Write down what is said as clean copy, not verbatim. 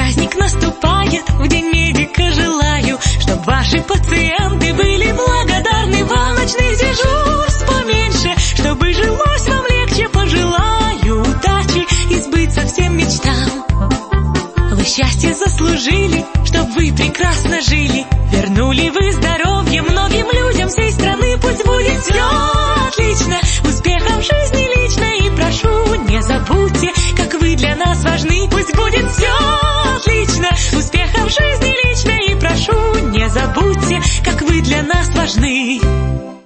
праздник наступает, в день медика желаю, чтоб ваши пациенты были благодарны вам. Ночных дежурств поменьше, чтобы жилось вам легче. Пожелаю удачи и сбыться всем мечтам. Вы счастье заслужили, чтоб вы прекрасно жили. Вернули вы здоровье многим людям всей страны. Пусть будет все отлично, успехов в жизни лично. И прошу, не забудьте, как вы для нас важны. Пусть будет все отлично, успехов в жизни лично. И прошу, не забудьте, как вы для нас важны.